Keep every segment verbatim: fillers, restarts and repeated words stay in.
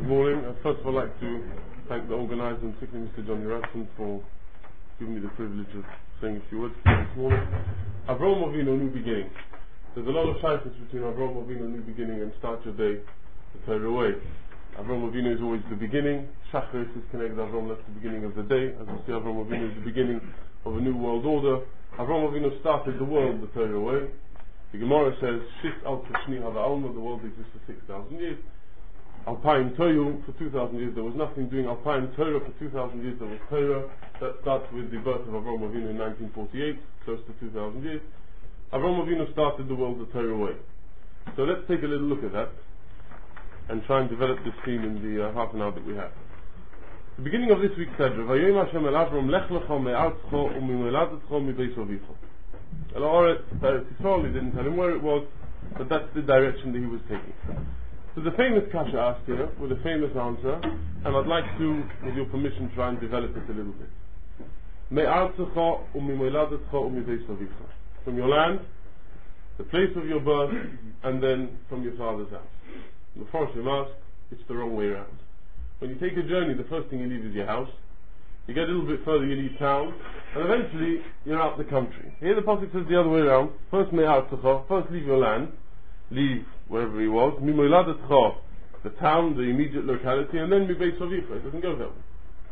Good morning. Uh, first of all, I'd like to thank the organizer, and particularly Mister John Yerasson, for giving me the privilege of saying a few words to you this morning. Avraham Avinu, new beginning. There's a lot of shaykhs between Avraham Avinu, new beginning, and start your day the Torah way. Avraham Avinu is always the beginning. Shachris is connected to Avraham, that's the beginning of the day. As we see, Avraham Avinu is the beginning of a new world order. Avraham Avinu started the world the Torah way. The Gemara says, Shit al Tashni Hava Alma, the world exists for six thousand years. Alpayim Toyu, for two thousand years there was nothing doing. Alpayim Torah, for two thousand years there was Torah. That starts with the birth of Avraham Avinu in nineteen forty-eight, close to two thousand years. Avraham Avinu started the world the Torah way. So let's take a little look at that and try and develop this theme in the uh, half an hour that we have. The beginning of this week's Sedra, Vayoyim Hashem el Avram lech lecha me'artzcho u'mimoladetcho mibeis avicho. El Oretz, Eretz Yisrael, he didn't tell him where it was, but that's the direction that he was taking. So the famous Kasha asked here, with a famous answer, and I'd like to, with your permission, try and develop it a little bit. Me'artzcho u'mimoladetcho u'mibeis avicho. From your land, the place of your birth, and then from your father's house. Before Hashem asked, it's the wrong way around. When you take a journey, the first thing you leave is your house. You get a little bit further, you leave town, and eventually you're out the country. Here the Pasuk says the other way around. First me'artzcho, first leave your land, leave wherever he was, mimoladetcho, the town, the immediate locality, and then mibeis avicha. It doesn't go that way.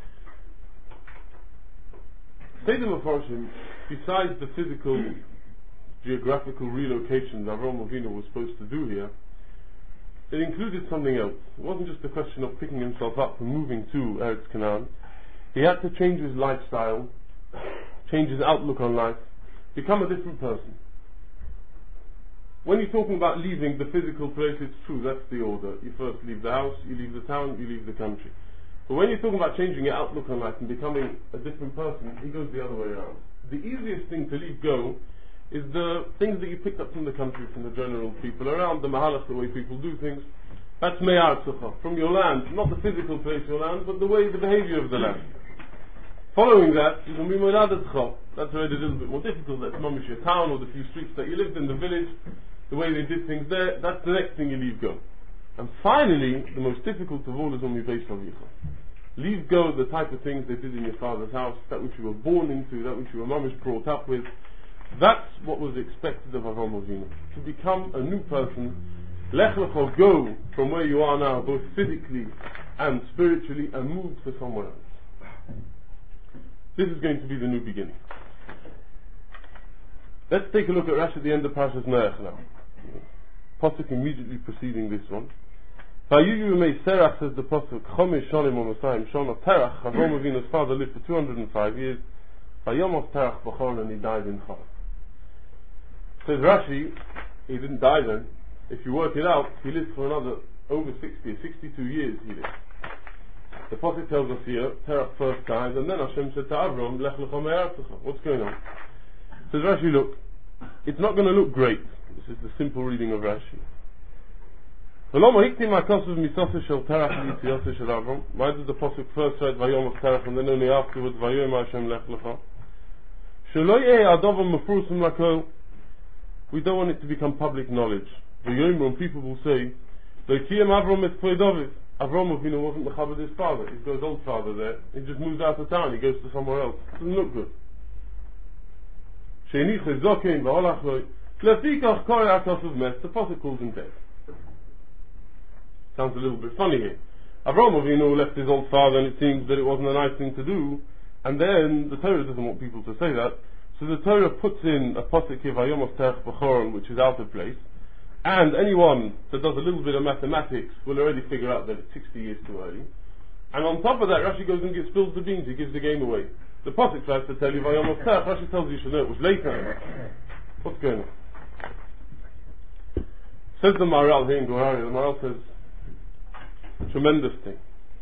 Seder Mefarshim, besides the physical, geographical relocation that Avraham Avinu was supposed to do here, it included something else. It wasn't just a question of picking himself up and moving to Eretz Canaan. He had to change his lifestyle, change his outlook on life, become a different person. When you're talking about leaving the physical place, it's true, that's the order. You first leave the house, you leave the town, you leave the country. But when you're talking about changing your outlook on life and becoming a different person, he goes the other way around. The easiest thing to leave go is the things that you picked up from the country, from the general people around, the mahalach, the way people do things. That's me'artzcha, from your land, not the physical place of your land, but the way, the behavior of the land. Following that, you can be me'ladetcha. That's already a little bit more difficult. That's mamish your town or the few streets that you lived in, the village, the way they did things there. That's the next thing you leave go. And finally, the most difficult of all is on mibeis avicha. Leave go the type of things they did in your father's house, that which you were born into, that which you were mamish brought up with. That's what was expected of Avraham Avinu, to become a new person. Lech lecha, go from where you are now, both physically and spiritually, and move to somewhere else. This is going to be the new beginning. Let's take a look at Rashi at the end of Parshas Noach now. Pasuk immediately preceding this one. Vayuyu mei Serach, says the Pasuk, Chomesh shonim u'masayim shana Terach. Avraham Avinu's father lived for two hundred five years. Vayom of Terach b'chor, and he died in Chor. Says Rashi, he didn't die then. If you work it out, he lived for another over sixty, sixty-two years he lived. The Prophet tells us here, Terach first died, and then Hashem said to Avram, Lech lecha me'artzcha. What's going on? Says Rashi, look, it's not going to look great. This is the simple reading of Rashi. Why did the Prophet first say Vayom of Terach, and then only afterwards Vayom Hashem Lech lecha? We don't want it to become public knowledge. When people will say, Avram Avinu wasn't the Chabad his father. He's got his old father there. He just moves out of town. He goes to somewhere else. It doesn't look good. The Prophet calls him dead. Sounds a little bit funny here. Avram Avinu left his old father, and it seems that it wasn't a nice thing to do. And then the Torah doesn't want people to say that. So the Torah puts in a pasuk here, Vayom of Terach b'chor, which is out of place, and anyone that does a little bit of mathematics will already figure out that it's sixty years too early. And on top of that, Rashi goes and gives, spills the beans, he gives the game away. The pasuk tries to tell you Vayom of Terach, Rashi tells you you should know it was later. What's going on? Says the Maharal here in Goraria, the Maharal says a tremendous thing.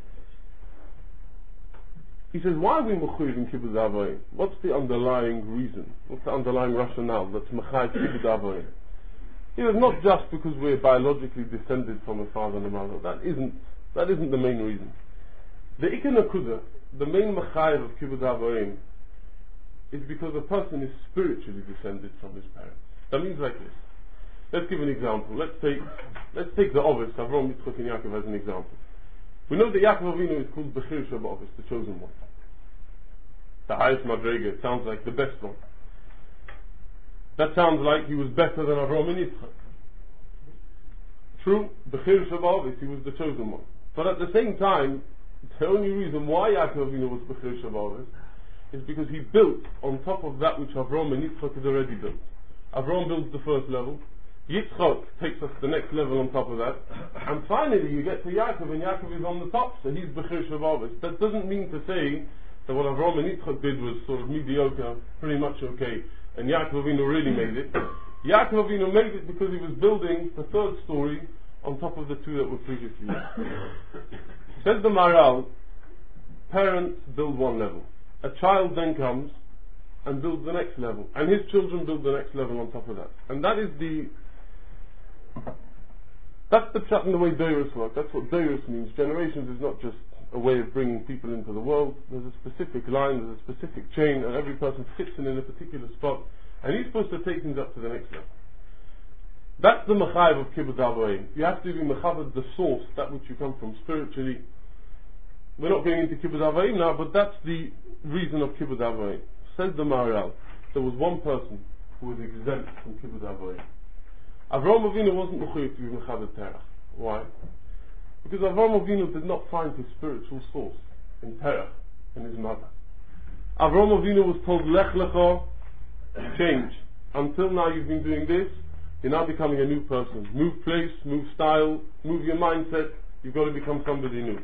He says, why are we mechuyev in kibbutz avoyim? What's the underlying reason? What's the underlying rationale that's mechayev kibbutz avoyim? He says, not just because we're biologically descended from a father and a mother. That isn't that isn't the main reason. The ikar nakuda, the main mechayev of kibbutz avoyim, is because a person is spiritually descended from his parents. That means like this. Let's give an example. Let's take let's take the Ovis, Avraham, Yitzchak, and Yaakov as an example. We know that Yaakov Avinu is called Bechir Shabbat, the chosen one. The highest Madrega, it sounds like the best one. That sounds like he was better than Avraham and Yitzchak. True, Bechir Shabbat, he was the chosen one. But at the same time, the only reason why Yaakov Avinu was Bechir Shabbat is because he built on top of that which Avraham and Yitzchak had already built. Avraham builds the first level, Yitzchak takes us to the next level on top of that, and finally you get to Yaakov, and Yaakov is on the top, so he's Bechir Shabbat. That doesn't mean to say that what Avraham and Yitzchak did was sort of mediocre, pretty much okay, and Yaakov Avinu really made it. Yaakov Avinu made it because he was building the third story on top of the two that were previously. Says the Maharal, parents build one level. A child then comes and builds the next level, and his children build the next level on top of that. And that is the that's the pshat in the way Deiros work. That's what Deiros means. Generations is not just a way of bringing people into the world. There's a specific line, there's a specific chain, and every person fits in in a particular spot, and he's supposed to take things up to the next level. That's the mechayev of kibbutz avoim. You have to be mechayev the source, that which you come from spiritually. We're not going into kibbutz avoim now, but that's the reason of kibbutz avoim. Says the Maharal, there was one person who was exempt from kibbutz avoim. Avraham Avinu wasn't mechayev to be mechayev terach. Why? Because Avraham Avinu did not find his spiritual source in terach, in his mother. Avraham Avinu was told, lech lecha, change. Until now you've been doing this, you're now becoming a new person. Move place, move style, move your mindset, you've got to become somebody new.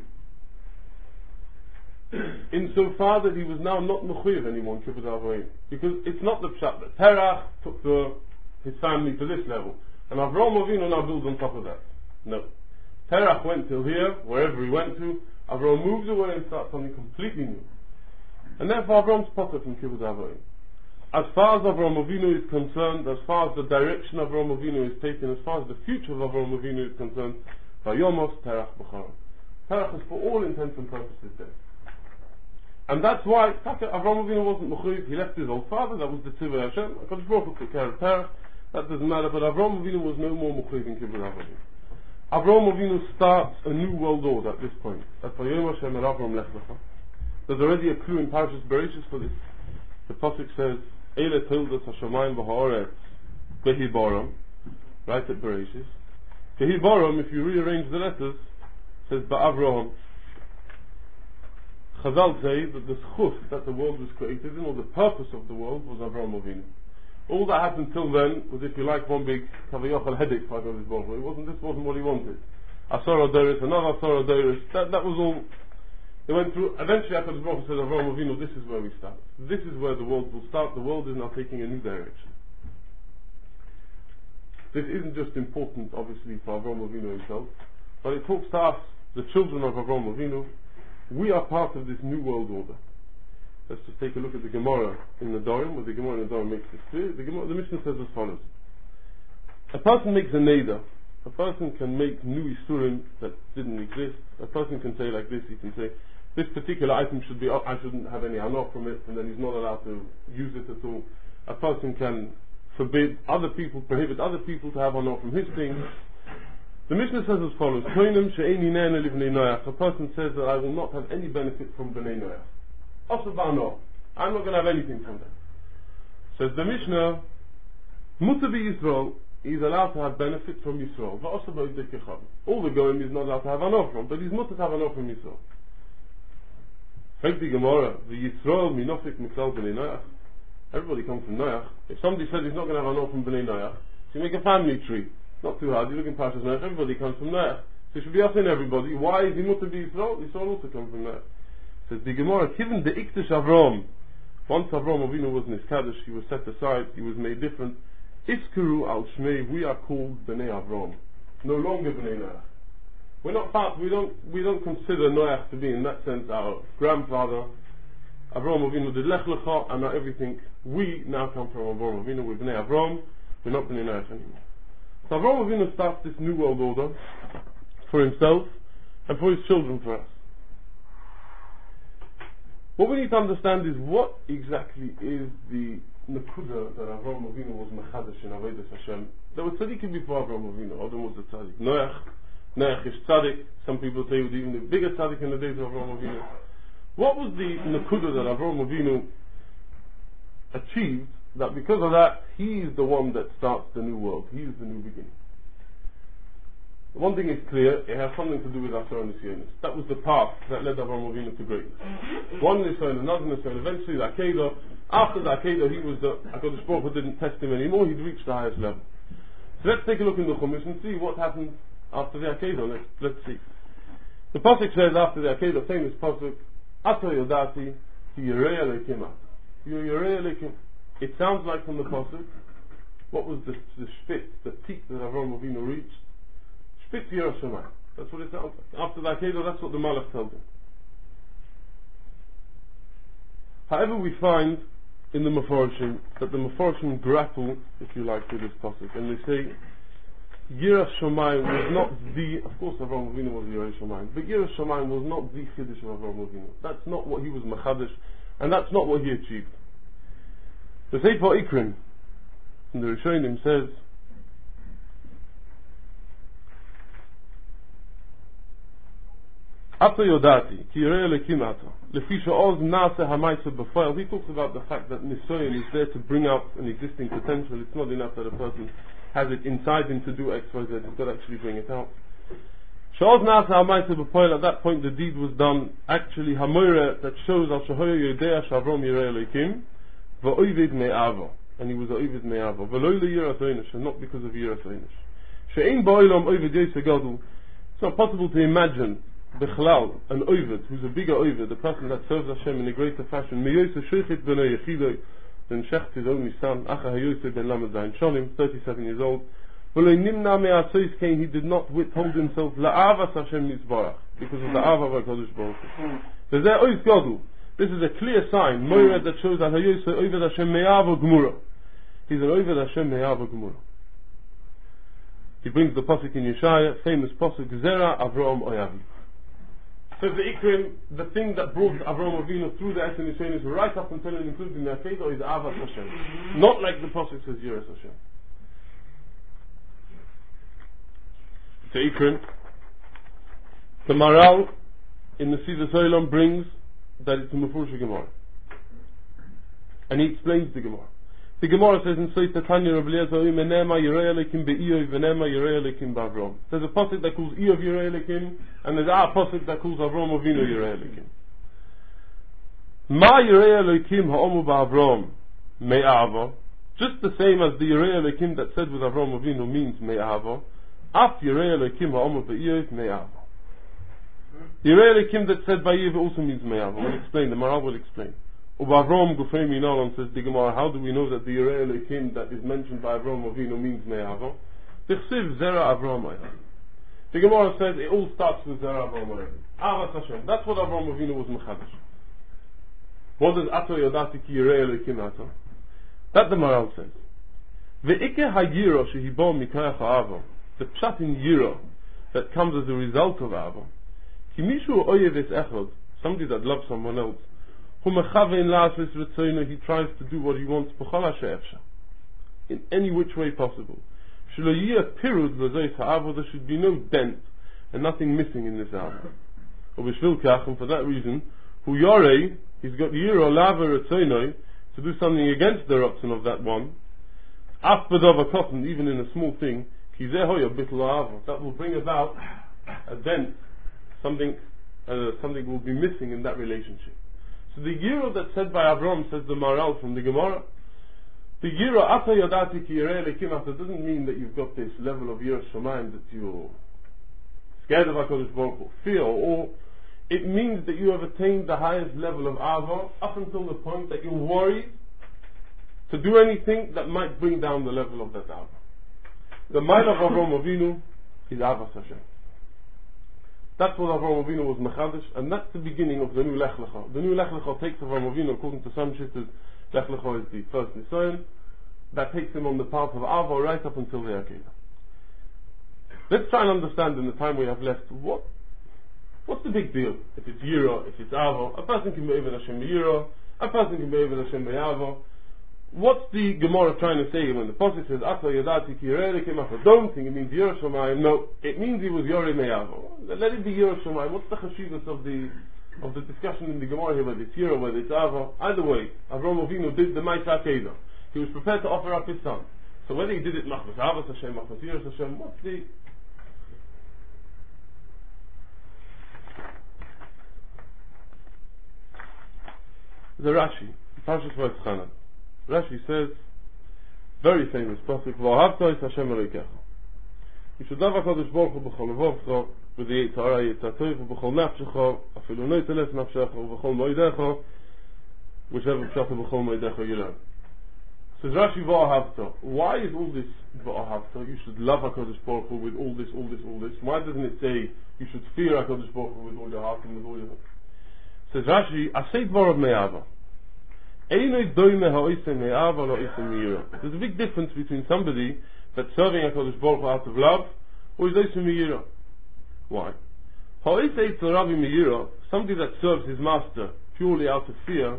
Insofar that he was now not mechuyev anymore in kibbutz avoim, because it's not the pshat that Terach took the, his family to this level, and Avraham Avinu now builds on top of that. No. Terach went till here, wherever he went to, Avraham moves away and starts something completely new. And therefore Avraham's potter from kibbutz avoim. As far as Avraham Avinu is concerned, as far as the direction Avraham Avinu is taken, as far as the future of Avraham Avinu is concerned, Vayomos Terach B'chara. Terach is for all intents and purposes there. And that's why Avraham Avinu wasn't mechuyev. He left his old father, that was the Tzivah Hashem. HaKadosh Baruch Hu took care of Terach. That doesn't matter, but Avraham Avinu was no more mechuyev in kibbutz avoim. Avraham Avinu starts a new world order at this point. At Vayom Hashem el Avram lech lecha. There's already a clue in Parashas Bereshis for this. The pasuk says, Eile Tildas Hashemayim v'ha'aretz Behi Baram, right at Bereshis. Behi Baram, if you rearrange the letters, says Ba'avraham. Chazal say that the schus that the world was created in, or the purpose of the world, was Avraham Avinu. All that happened till then was, if you like, one big kavayachal headache for HaKadosh Baruch Hu. It wasn't, this wasn't what he wanted. Asara Doris, another Asara Doris, that, that was all. They went through, eventually HaKadosh Baruch Hu said, Avraham Avinu, this is where we start. This is where the world will start. The world is now taking a new direction. This isn't just important, obviously, for Avraham Avinu himself, but it talks to us, the children of Avraham Avinu. We are part of this new world order. Let's just take a look at the Gemara in the Dorim, where the Gemara in the Dorim makes this clear. The, Gemara, the Mishnah says as follows. A person makes a neder. A person can make new isurim that didn't exist. A person can say like this, he can say, this particular item should be, I shouldn't have any hanoch from it, and then he's not allowed to use it at all. A person can forbid other people, prohibit other people to have hanoch from his things. The Mishnah says as follows, a person says that I will not have any benefit from Bnei Noach. Also, I'm not going to have anything from them. Says the Mishnah, Mutar Yisrael is allowed to have benefit from Yisrael. All the Goyim is not allowed to have hanoch from, but he's mutar to have hanoch from Yisrael. Frank the Gemara, the Yisrael minofik miklal Bnei Noach. Everybody comes from Noach. If somebody says he's not going to have hanoch from Bnei Noach, so you make a family tree. Not too hard. You look in Parashas Noach, everybody comes from Noach. So it should be us and everybody. Why is he mutar be Yisrael? Yisrael also comes from Noach. Says the Gemara, given the Iktish Avram, once Avram Avinu was in his Kaddish, he was set aside, he was made different. Iskuru al Shmei, we are called Bnei Avram, no longer Bnei Noach. We're not part. We don't. We don't consider Noach to be, in that sense, our grandfather. Avram Avinu did Lech Lecha, and now everything. We now come from Avram Avinu. We're Bnei Avram. We're not Bnei Noach anymore. So Avram Avinu starts this new world order for himself and for his children, for us. What we need to understand is what exactly is the Nekuda that Avraham Avinu was Mechadash in Avodas Hashem. There were tzaddikim before Avraham Avinu. Adam was a tzaddik. Noach, Neach is tzaddik. Some people say he was even the bigger tzaddik in the days of Avraham Avinu. What was the nekuda that Avraham Avinu achieved, that because of that, he is the one that starts the new world. He is the new beginning. One thing is clear, it has something to do with Asher and Nisyonis. That was the path that led Avraham Avinu to greatness. One Nisyon, another Nisyon, eventually the Akedah. After the Akedah, he was the, HaKadosh Baruch Hu didn't test him anymore, he'd reached the highest level. So let's take a look in the Chumash and see what happened after the Akedah. Let's, let's see. The Pasuk says after the Akedah, famous Pasuk, Ato Yodati, Ki Yirei Elokim Ato. Yirei Elokim. It sounds like from the Pasuk, what was the, the spit, the peak that Avraham Avinu reached? Spit Yirei Shamayim. That's what it sounds like. After the Akedah, that's what the Malach tells him. However, we find in the Mefarshim that the Mefarshim grapple, if you like, with this Pasuk, and they say, Yirei Shamayim was not the, of course Avraham Avinu was Yirei Shamayim, but Yirei Shamayim was not the Chiddush of Avraham Avinu. That's not what he was Machadish, and that's not what he achieved. The Sefer Ikrim, in the Rishonim, says, Ato Yodati, Ki Yirei Elokim Ato, Lefi She'oz Na'aseh HaMaaseh B'Foel. He talks about the fact that Nisoyin is there to bring out an existing potential. It's not enough that a person has it inside him to do X, Y, Z. He's got to actually bring it out. She'oz Na'aseh HaMaaseh B'Foel. At that point, the deed was done. Actually, Hamoire that shows Al Shehoyo Yodea Shavrom Yirei Elokim V'Oivid Me'avo, and he was Oivid Me'avo. V'Lo Yiras Oynish, and not because of Yiras Oynish. She'ein Ba'olam Oivid Yoseh Gadol. It's not possible to imagine Bechlal, an Ovid, who's a bigger Ovid, a person that serves Hashem in a greater fashion, Meyoseh Shechet ben Yechidoi, then Shecht his only son, Acha Hayoseh ben Lamed Zayin Shonim, thirty-seven years old, V'lo Nimna Me'asois Kain, he did not withhold himself, La'avas Hashem Yisbarach, because of the Ava of HaKadosh Baruch Hu. V'zeh Oiz Gadol, this is a clear sign, Moired, that shows that Hayoseh Ovid Hashem Me'avo Gemura. He's an Ovid Hashem Me'avo Gemura. He brings the Pasuk in Yeshaya, famous Pasuk, Zera Avraham Oyavi. Says the Ikrim, the thing that brought Avraham Avinu through the Esed Nisyonis right up until and including the Akedah is Ahavas Hashem. Not like the Pasuk says Yiras Hashem. The Ikrim, the Maral in the Sida Soilam brings that it's a Mefurish Gemara. And he explains the Gemara. The Gemara says in Sefer Tanya Rav Eliezer, Menema Yirei Elokim be'Iyov, Venema Yirei Elokim ba'Avram. There's a pasuk that calls Iyov Yirei Elokim, and there's a pasuk that calls Avraham Avinu Yirei Elokim. Ma Yirei Elokim ha'omu ba'Avram me'ava, just the same as the Yirei Elokim that said with Avraham Avinu means me'ava, af Yirei Elokim ha'omu be'Iyov me'ava. Yirei Elokim that said by Iyov also means me'ava. We'll explain, the Maral will explain. Avram Gufay Minalan says the Gemara, how do we know that the Yirei Elokim that is mentioned by Avraham Avinu means Me'ava? Tichsiv Zera Avraham Oyavi. The Gemara says it all starts with Zera Avraham Oyavi. Avas Hashem. That's what Avraham Avinu was Mechadish. What does Ato Yodati Ki Yirei Elokim Ato? That the Maral says. Ve'ike ha'yiro shehibo mikayach ha'ava. The pshat in yiro that comes as a result of Ava. Ki mishu oyev es echod. Somebody that loves someone else. He tries to do what he wants in any which way possible. There should be no dent and nothing missing in this ava. And for that reason, he's got to do something against the Ratzon of that one, even in a small thing, that will bring about a dent, something, uh, something will be missing in that relationship. So the Yiro that's said by Avram, says the Maral from the Gemara, the Yiro Ata Yodati Ki Yirei Elokim Ato doesn't mean that you've got this level of Yiras Shamayim that you're scared of HaKadosh Baruch Hu, fear, or it means that you have attained the highest level of Ava up until the point that you're worried to do anything that might bring down the level of that Ava. The mind of Avraham Avinu is Avas Hashem. That's what Avraham Avinu was Mechadish, and that's the beginning of the new Lech Lecha. The new Lech Lecha takes Avraham Avinu, according to some shittas, Lech Lecha is the first Nisayan, that takes him on the path of Ava right up until the Akedah. Let's try and understand in the time we have left, what what's the big deal? If it's Yira, if it's Ava, a person can be Eved Hashem Yira, a person can be Eved Hashem Ava. what's the Gemara trying to say when the Pasuk says, Ata Yadati Ki Yerei Came Up? Don't think it means Yerei Shamayim. No, it means he was Yorei Me'avo. Let it be Yerei Shamayim. What's the chashivas of the of the discussion in the Gemara here, whether it's Yerei, whether it's Ava? Either way, Avraham Avinu did the Ma'aseh Akedah. He was prepared to offer up his son. So whether he did it Machmas Avos Hashem, Machmas Yerei Hashem, what's the... The Rashi, Parshas Vayetchanan. Rashi says, very famous pasuk, V'ahavta es Hashem Elokecha. You should love HaKadosh Baruch Hu b'chol levavcha, v'di yitzhara yitzatov, v'chol nafshecha, afilu no yiteles nafshecha, v'chol moedecha, whichever pshat v'chol moedecha you learn. Says Rashi, V'ahavta. Why is all this V'ahavta? You should love HaKadosh Baruch Hu with all this, all this, all this. Why doesn't it say you should fear HaKadosh Baruch Hu with all your heart and with all your... Says Rashi, Asay dvarav me'ava. There's a big difference between somebody that's serving HaKadosh Baruch Hu out of love or is oisem me'ira. Why? Somebody that serves his master purely out of fear,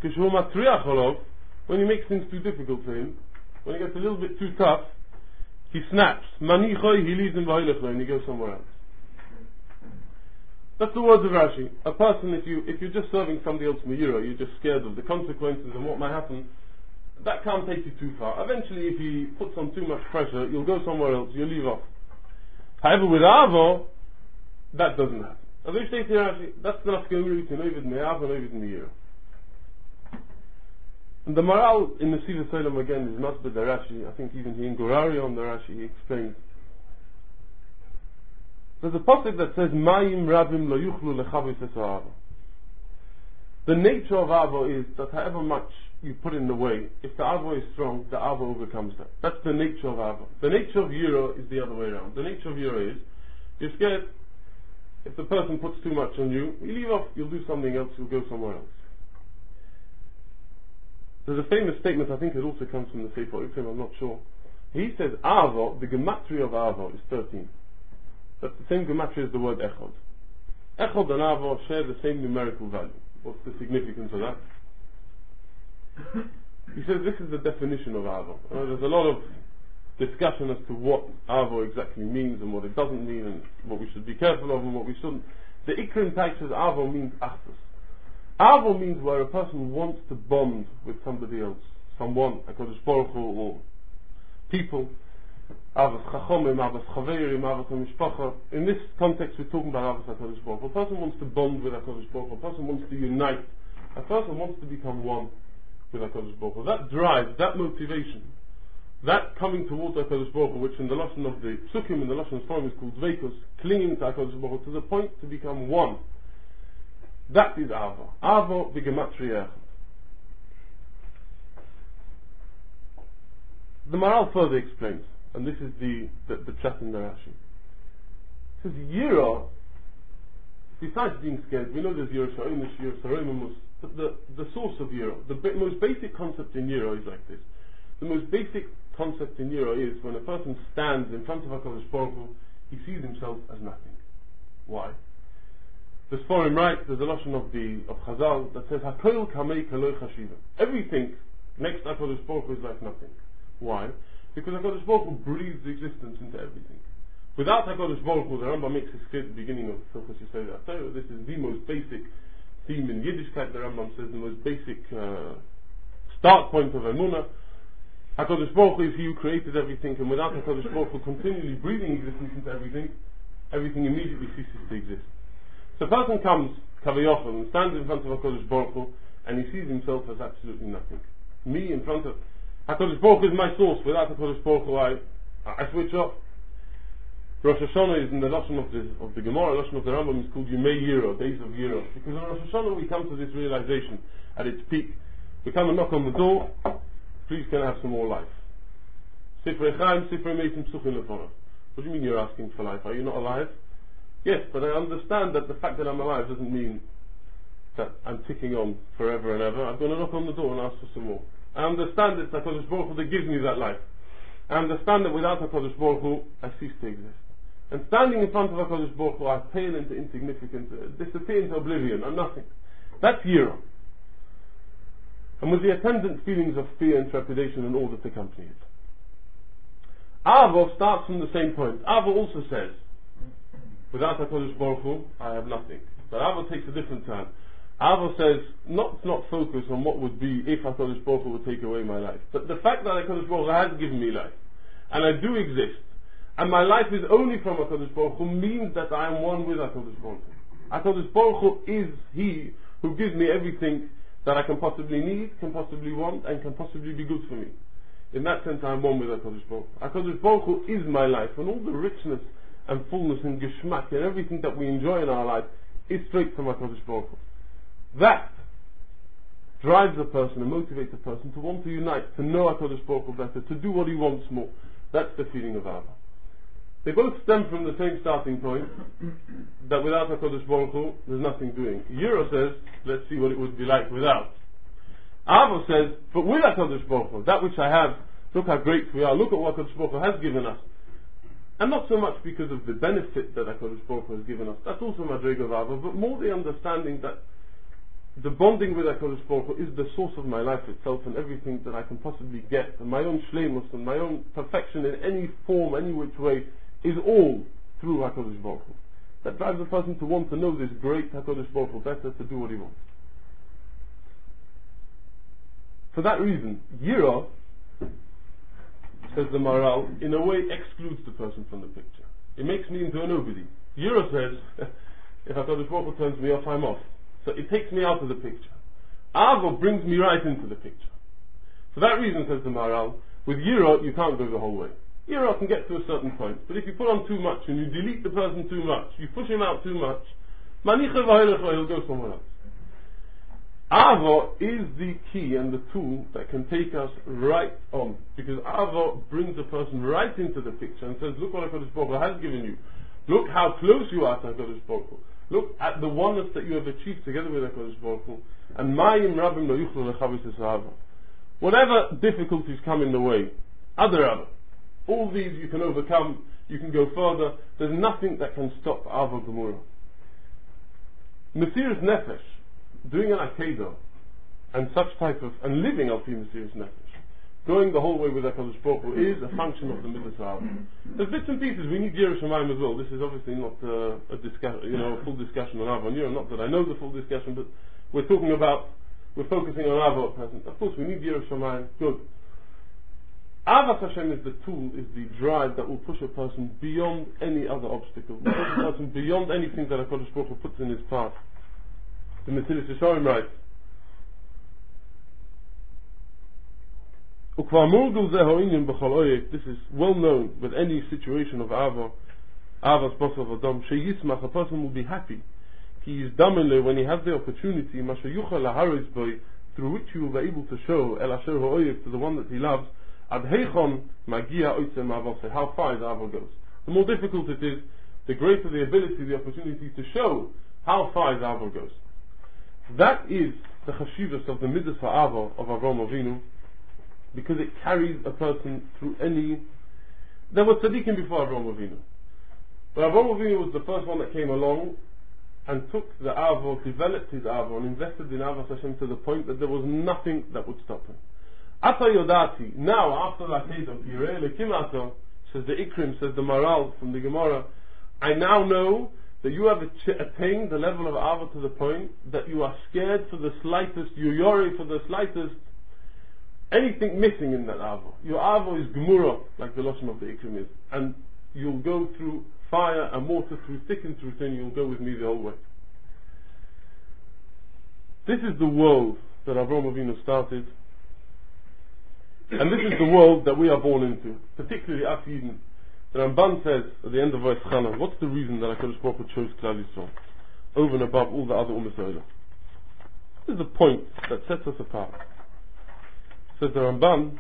when he makes things too difficult for him, when he gets a little bit too tough, he snaps. He leaves him and he goes somewhere else. That's the words of Rashi. A person, if you if you're just serving somebody else me'ira, you're just scared of the consequences and what might happen, that can't take you too far. Eventually, if he puts on too much pressure, you'll go somewhere else, you'll leave off. However, with Avo, that doesn't happen. As I say to Rashi, that's the nafkamiri between Ovid Me'ava and Ovid Me'ira. And the moral in the Siva Solam again is not with the Rashi. I think even he in Gorari on the Rashi, he explains. There's a pasuk that says, Mayim Rabim Lo Yuchlu Lechavis Es Ava. The nature of Avo is that however much you put in the way, if the Avo is strong, the Avo overcomes that. That's the nature of Avo. The nature of Yira is the other way around. The nature of Yira is, you're scared, if the person puts too much on you, you leave off, you'll do something else, you'll go somewhere else. There's a famous statement, I think it also comes from the Sefer Urim, I'm not sure. He says, Avo, the gematria of Avo is thirteen. That's the same gematria as the word Echad. Echad and Avo share the same numerical value. What's the significance of that? He says this is the definition of Avo. Uh, there's a lot of discussion as to what Avo exactly means and what it doesn't mean and what we should be careful of and what we shouldn't. The Ikrim type says Avo means Achdus. Avo means where a person wants to bond with somebody else, someone, HaKadosh Baruch Hu, or people. Avos Chachomim, Avos Chaverim, Avos HaMishpacha. In this context, we're talking about Avos HaKadosh Baruch Hu. A person wants to bond with HaKadosh Baruch Hu. A person wants to unite. A person wants to become one with HaKadosh Baruch Hu. That drive, that motivation, that coming towards HaKadosh Baruch Hu, which in the Lashon of the Psukim, in the Lashon of Sforim is called Dveikus, clinging to HaKadosh Baruch Hu to the point to become one. That is Avo. Avo b'gematria. The Maral further explains, and this is the the, the chat in the Rashi. It says Yira, besides being scared, we know there's Yira Sha'imish, Yira Saromimus, but the, the source of Yira, the b- most basic concept in Yira is like this. The most basic concept in Yira is when a person stands in front of HaKadosh Baruch Hu, he sees himself as nothing. Why? The Sforim right, there's a lashon of the of Chazal that says Hakol kamei kaloi chashiva. Everything next to HaKadosh Baruch Hu is like nothing. Why? Because HaKadosh Baruch Hu breathes existence into everything. Without HaKadosh Baruch Hu, the Rambam makes it clear at the beginning of Hilchos Yisrael HaTorah. This is the most basic theme in Yiddishkeit. The Rambam says the most basic uh, start point of Emunah. HaKadosh Baruch Hu is He who created everything, and without HaKadosh Baruch Hu continually breathing existence into everything, everything immediately ceases to exist. So a person comes, Kavayachal, and stands in front of HaKadosh Baruch Hu, and he sees himself as absolutely nothing. Me in front of HaKadosh Baruch Hu is my source. Without HaKadosh Baruch Hu, I, I switch off. Rosh Hashanah is in the Lashon of the, of the Gemara, Lashon of the Rambam is called Yemei Yira, days of Yira. Because in Rosh Hashanah we come to this realization at its peak. We come and knock on the door, please can I have some more life? Sifrei Chaim, Sifrei Meitim Psuchim Lefonah. What do you mean you're asking for life? Are you not alive? Yes, but I understand that the fact that I'm alive doesn't mean that I'm ticking on forever and ever. I'm going to knock on the door and ask for some more. I understand it's HaKadosh Baruch Hu that gives me that life. I understand that without HaKadosh Baruch Hu, I cease to exist. And standing in front of HaKadosh Baruch Hu, I pale into insignificance, uh, disappear into oblivion, I'm nothing. That's Yira. and with the attendant feelings of fear and trepidation and all that accompany it. Avo starts from the same point. Avo also says, without HaKadosh Baruch Hu, I have nothing. But Avo takes a different turn. Avo says, not not focus on what would be if HaKadosh Baruch Hu would take away my life, but the fact that HaKadosh Baruch Hu has given me life, and I do exist, and my life is only from HaKadosh Baruch Hu, means that I am one with HaKadosh Baruch Hu. HaKadosh Baruch Hu is He who gives me everything that I can possibly need, can possibly want, and can possibly be good for me. In that sense, I am one with HaKadosh Baruch Hu. HaKadosh Baruch Hu is my life, and all the richness and fullness and geschmack and everything that we enjoy in our life is straight from HaKadosh Baruch Hu. That drives a person and motivates a person to want to unite, to know HaKadosh Baruch Hu better, to do what he wants more. That's the feeling of Ava. They both stem from the same starting point, that without HaKadosh Baruch Hu, there's nothing doing. Yiro says, let's see what it would be like without. Ava says, but with HaKadosh Baruch Hu, that which I have, look how great we are, look at what HaKadosh Baruch Hu has given us. And not so much because of the benefit that HaKadosh Baruch Hu has given us, that's also Madreg of Ava, but more the understanding that the bonding with HaKadosh Baruch Hu is the source of my life itself, and everything that I can possibly get, and my own shleimus and my own perfection in any form, any which way, is all through HaKadosh Baruch Hu. That drives a person to want to know this great HaKadosh Baruch Hu better, to do what he wants. For that reason, Yira, says the Maral, in a way excludes the person from the picture. It makes me into a nobody. Yira says, if HaKadosh Baruch Hu turns me off, I'm off. So it takes me out of the picture. Avo brings me right into the picture. For that reason, says the Maral, with Yira, you can't go the whole way. Yira can get to a certain point, but if you put on too much and you delete the person too much, you push him out too much, manicha v'helecha, he'll go somewhere else. Avo is the key and the tool that can take us right on, because Avo brings the person right into the picture and says, look what HaKadosh Baruch Hu has given you. Look how close you are to HaKadosh Baruch Hu. Look at the oneness that you have achieved together with HaKadosh Baruch Hu. And Mayim Rabbim Lo Yuchlu Lechavis Esahava. Whatever difficulties come in the way, other other, all these you can overcome, you can go further. There's nothing that can stop Ava Gemura. Mesiras Nefesh, doing an Akedah, and such type of, and living Al Pi Mesiras Nefesh, going the whole way with HaKadosh Baruch Hu is a function of the Midas Ava. There's bits and pieces, we need Yiras Shamayim as well. This is obviously not uh, a discussion, you know, a full discussion on Ava and Yira, not that I know the full discussion, but we're talking about, we're focusing on Ava at present. Of course we need Yiras Shamayim, good. Avas Hashem is the tool, is the drive that will push a person beyond any other obstacle, push a person beyond anything that HaKadosh Baruch Hu puts in his path. The Mesilas Yesharim writes, this is well known with any situation of Ava, Avas Basav Adam, Sheyismach, a person will be happy. He is damele when he has the opportunity, Masha Yuchal Laharis Boy, through which he will be able to show El Asher Ha'oyev to the one that he loves, Ad Heichon Magia Oitzem Avose, how far his Ava goes. The more difficult it is, the greater the ability, the opportunity to show how far his Ava goes. That is the chashivas of the Midas Ha'ava of Avraham Avinu, because it carries a person through any. There were tzaddikim before Avraham Avinu, but Avraham Avinu was the first one that came along and took the Ava, developed his Ava, and invested in Avas Hashem to the point that there was nothing that would stop him. Ata Yodati, now after the Akedah, Yireh Elokim Ata, says the Ikrim, says the Maral from the Gemara, I now know that you have ach- attained the level of Ava to the point that you are scared for the slightest, you're yori for the slightest, anything missing in that Ava. Your Ava is Gemura, like the Lashon of the Ikrim is, and you'll go through fire and water, through thick and through thin, you'll go with me the whole way. This is the world that Avraham Avinu started, and this is the world that we are born into, particularly us Yidden. The Ramban says at the end of Vayis Chana, what's the reason that HaKadosh Baruch Hu chose Klal Yisrael over and above all the other Ummah Ha'olam? This is the point that sets us apart. Says the Ramban,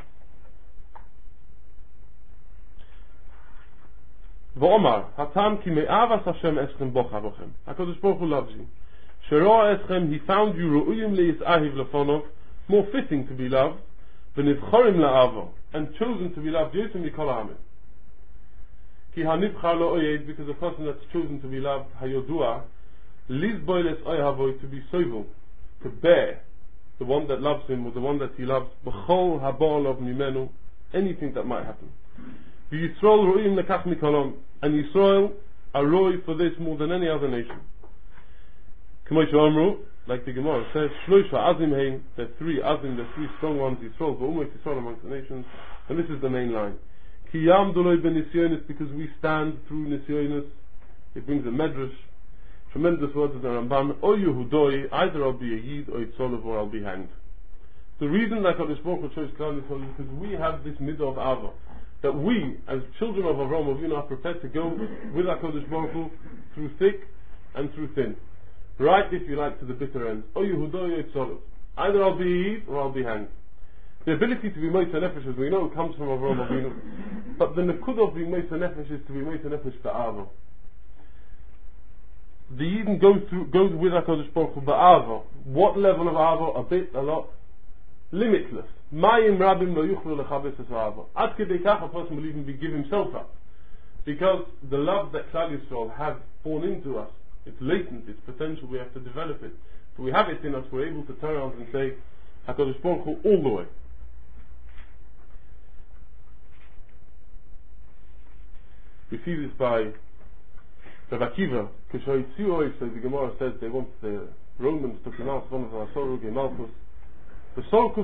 V'omar, Hatam ki me'avas Hashem eschem bocha bochem. HaKadosh Baruch Hu loves you. Sheroa eschem, He found you ru'uyim le'yis'ahiv lefonov, more fitting to be loved, v'nivchorim la'avo, and chosen to be loved, Yosem Mikol Ha'amim. Ki hanivchar lo oyed, because the person that's chosen to be loved, hayodua, lizboy les oyhavoy, to be soivel, to bear, the one that loves him, or the one that he loves, b'chol habal of mimenu, anything that might happen. V'Yisrael ro'im lekach mikolom, and Yisrael are roi for this more than any other nation. K'moshe Amru, like the Gemara says, Shloisha Azim Hein, the three Azim, the three strong ones, Yisrael, v'umay Yisrael amongst the nations, and this is the main line. Ki yam doloi ben nisyonis, because we stand through nisyonis. It brings a medrash, tremendous words of the Ramban, O Yehudoi, either I'll be a Yid or Yitzolov or I'll be hanged. The reason that HaKadosh Baruch Hu chose Klal Yisrael is because we have this midah of Ava, that we, as children of Avraham Avinu, are prepared to go with HaKadosh Baruch Hu through thick and through thin. Right, if you like, to the bitter end. O Yehudoi or Yitzolov. Either I'll be a Yid or I'll be hanged. The ability to be Moitza Nefesh, as we know, comes from Avraham Avinu. But the Nekud of being Moitza Nefesh is to be Moitza Nefesh Ba'ava. The Yidden goes through, goes with HaKadosh Baruch Hu Ba'ava. What level of Ava? A bit, a lot. Limitless. Mayim Rabim Lo Yuchlu Lechabes Es Ava. Ad Kedei Kach, a person will even be give himself up. Because the love that Klal Yisrael have born into us, it's latent, it's potential, we have to develop it. So we have it in us, we're able to turn around and say, HaKadosh Baruch Hu all the way. We see this by Rav Akiva, Kishoitzioi, so the Gemara says they want the Romans to pronounce one of the Asorug in Malchus. They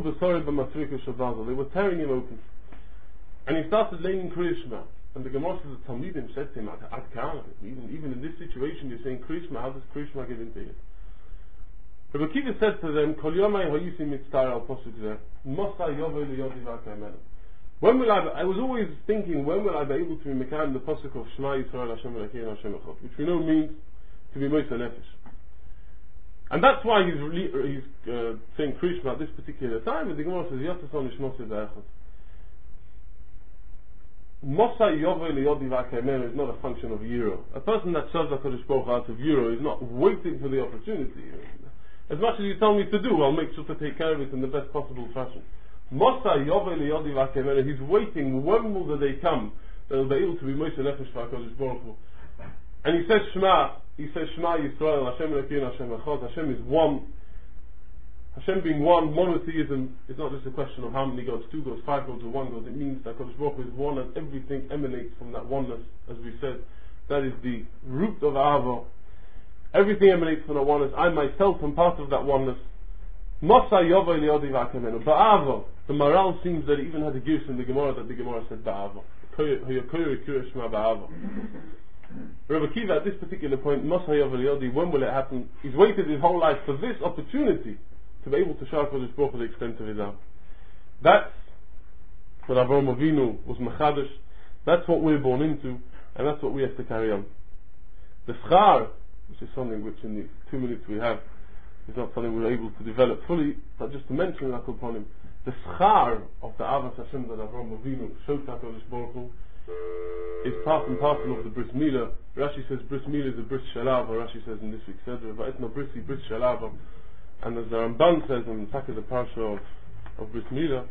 were tearing him open. And he started laying Krishma. And the Gemara says the Talmidim said to him, Ad Kana, even, even in this situation you're saying Krishma, how does Krishma get into it? Rabbi Akiva said to them, Kol Yomai Hayisi Mitztar al Posuk Zeh, Mosa Yovei Liyodi V'Akayimenu. When will I, be, I was always thinking, when will I be able to be Mekayim the Posuk of Shema Yisrael Hashem Elokeinu Hashem Echad, which we know means to be Moisa Nefesh. And that's why he's, he's uh, saying Krishma at this particular time, and the Gemara says, Yotason Ishmoseh V'Echad. Mosa Yovei Liyodi V'Akayimenu is not a function of Euro. A person that serves HaKadosh Baruch Hu out of Euro is not waiting for the opportunity. As much as you tell me to do, I'll make sure to take care of it in the best possible fashion. Mosa Yovei Liyodi V'Akayimenu, he's waiting, when will the day come that he'll be able to be Moisa Nefesh V'Akadosh Baruch Hu. And he says Shema, he says Shema Yisrael, Hashem Elokeinu Hashem Echad, Hashem is one. Hashem being one, monotheism is not just a question of how many gods, two gods, five gods, or one God. It means that HaKadosh Baruch Hu is one and everything emanates from that oneness, as we said. That is the root of Ahava. Everything emanates from that oneness. I myself am part of that oneness. Mosa Yovei Liyodi V'Akayimenu. Ba'ava, the Maral seems that it even had a gift in the Gemara that the Gemara said Ba'ava. Rabbi Akiva at this particular point, Mosa Yovei Liyodi, when will it happen? He's waited his whole life for this opportunity to be able to show HaKadosh Baruch Hu the extent of his love. That's what Avraham Avinu was Mechadash. That's what we're born into, and that's what we have to carry on. The Schar, which is something which in the two minutes we have is not something we're able to develop fully, but just to mention that upon him, the Schar of the Avos Hashem that Avraham Avinu showed to HaKadosh Baruch Hu is part and parcel of the Bris Milah. Rashi says Bris Milah is a Bris Shalava. Rashi says in this week's Sedra, but it's not Brisi, Bris Shalava. And as the Ramban says in the back of the Parsha of, of Bris Milah, I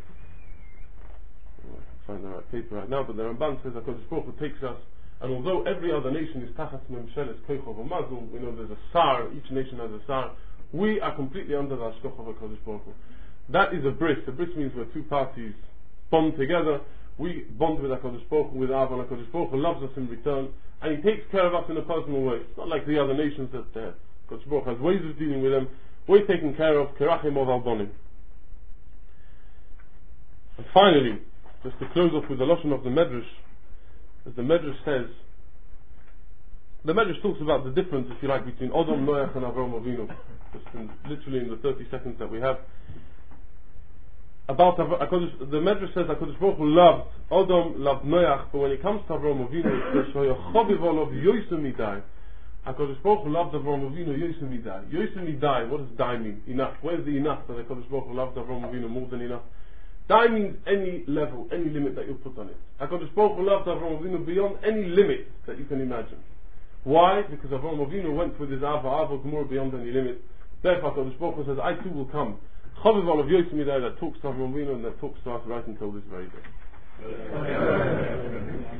can't find the right paper right now, but the Ramban says that HaKadosh Baruch Hu takes us, and although every other nation is Tachat Memsheles Kochov Mazul, we know there's a Sar, each nation has a Sar, we are completely under the Hashkoch of HaKadosh Baruch Hu. That is a bris. A bris means where two parties bond together. We bond with HaKadosh Baruch Hu, with Av, and HaKadosh Baruch Hu loves us in return, and He takes care of us in a personal way. It's not like the other nations that uh, HaKadosh Baruch Hu has ways of dealing with them. We're taken care of, Kerachim of Albonim. And finally, just to close off with the Lashon of the Medrash, as the Medrash says, the Medrash talks about the difference, if you like, between Odom, Noach, and Avraham Avinu. Just in, literally in the thirty seconds that we have. About HaKadosh, the Medrash says HaKadosh Baruch Hu loved Odom, loved Noach, but when it comes to Avraham Avinu, it's Choviv of Yosem Midai. HaKadosh Baruch Hu loved Avraham Avinu Yosem Midai. Yosem Midai, what does Dai mean? Enough. Where's the enough that HaKadosh Baruch Hu loved Avraham Avinu more than enough? Dai means any level, any limit that you put on it. HaKadosh Baruch Hu loved Avraham Avinu beyond any limit that you can imagine. Why? Because Avraham Avinu went with his Ava, Ava Gemur beyond any limit. Therefore HaKadosh Baruch Hu says, I too will come. Choviv of Yosem Midai, that talks to Avraham Avinu and that talks to us right until this very day.